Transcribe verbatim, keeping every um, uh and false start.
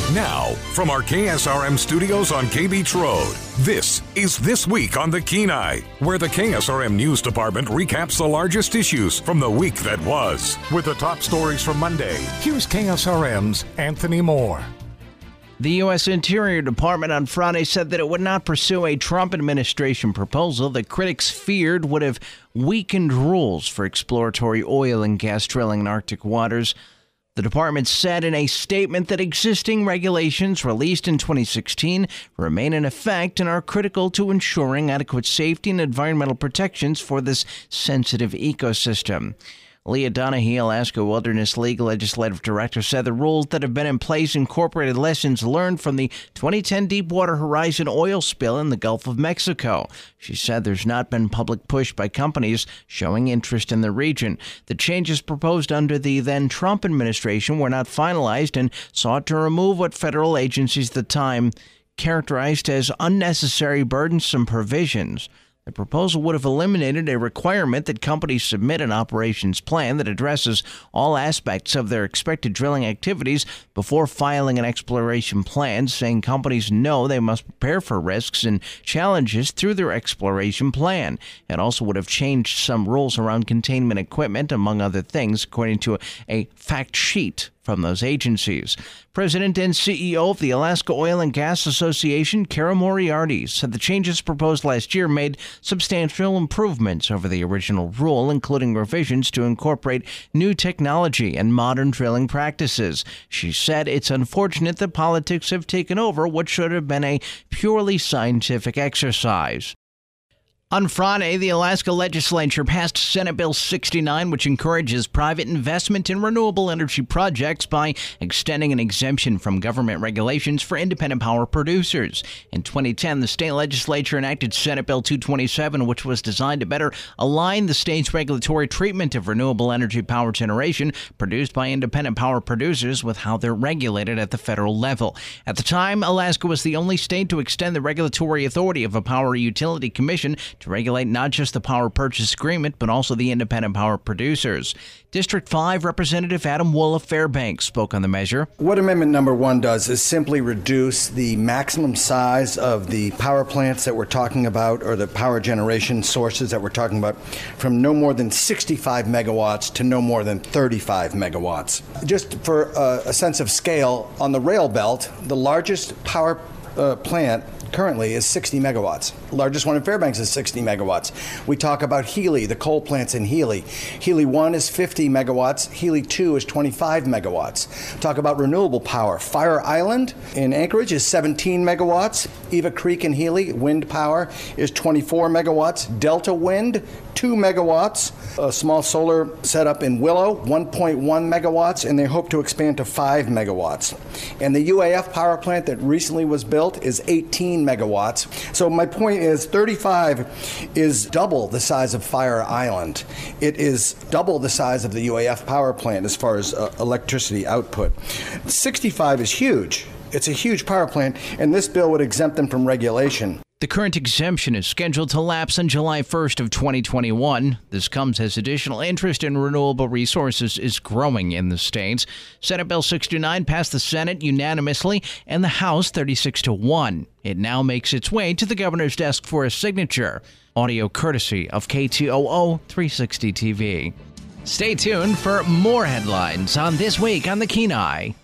Now, from our K S R M studios on K Beach Road, this is This Week on the Kenai, where the K S R M News Department recaps the largest issues from the week that was. With the top stories from Monday, here's K S R M's Anthony Moore. The U S Interior Department on Friday said that it would not pursue a Trump administration proposal that critics feared would have weakened rules for exploratory oil and gas drilling in Arctic waters. The department said in a statement that existing regulations released in twenty sixteen remain in effect and are critical to ensuring adequate safety and environmental protections for this sensitive ecosystem. Leah Donahue, Alaska Wilderness League Legislative Director, said the rules that have been in place incorporated lessons learned from the twenty ten Deepwater Horizon oil spill in the Gulf of Mexico. She said there's not been public push by companies showing interest in the region. The changes proposed under the then Trump administration were not finalized and sought to remove what federal agencies at the time characterized as unnecessary burdensome provisions. The proposal would have eliminated a requirement that companies submit an operations plan that addresses all aspects of their expected drilling activities before filing an exploration plan, saying companies know they must prepare for risks and challenges through their exploration plan. It also would have changed some rules around containment equipment, among other things, according to a, a fact sheet from those agencies. President and C E O of the Alaska Oil and Gas Association, Kara Moriarty, said the changes proposed last year made substantial improvements over the original rule, including revisions to incorporate new technology and modern drilling practices. She said it's unfortunate that politics have taken over what should have been a purely scientific exercise. On Friday, the Alaska legislature passed Senate Bill sixty-nine, which encourages private investment in renewable energy projects by extending an exemption from government regulations for independent power producers. In twenty ten, the state legislature enacted Senate Bill two twenty-seven, which was designed to better align the state's regulatory treatment of renewable energy power generation produced by independent power producers with how they're regulated at the federal level. At the time, Alaska was the only state to extend the regulatory authority of a power utility commission to regulate not just the power purchase agreement, but also the independent power producers. District five Representative Adam Wool of Fairbanks spoke on the measure. What Amendment Number One does is simply reduce the maximum size of the power plants that we're talking about, or the power generation sources that we're talking about, from no more than sixty-five megawatts to no more than thirty-five megawatts. Just for a, a sense of scale, on the rail belt, the largest power uh, plant currently is sixty megawatts. The largest one in Fairbanks is sixty megawatts. We talk about Healy, the coal plants in Healy. Healy one is fifty megawatts. Healy two is twenty-five megawatts. Talk about renewable power. Fire Island in Anchorage is seventeen megawatts. Eva Creek in Healy, wind power, is twenty-four megawatts. Delta Wind, two megawatts. A small solar setup in Willow, one point one megawatts, and they hope to expand to five megawatts. And the U A F power plant that recently was built is eighteen megawatts. So my point is thirty-five is double the size of Fire Island. It is double the size of the U A F power plant as far as uh, electricity output. sixty-five is huge. It's a huge power plant, and this bill would exempt them from regulation. The current exemption is scheduled to lapse on July first of twenty twenty-one. This comes as additional interest in renewable resources is growing in the states. Senate Bill sixty-nine passed the Senate unanimously and the House thirty-six to one. It now makes its way to the governor's desk for a signature. Audio courtesy of K T O O three sixty T V. Stay tuned for more headlines on This Week on the Kenai.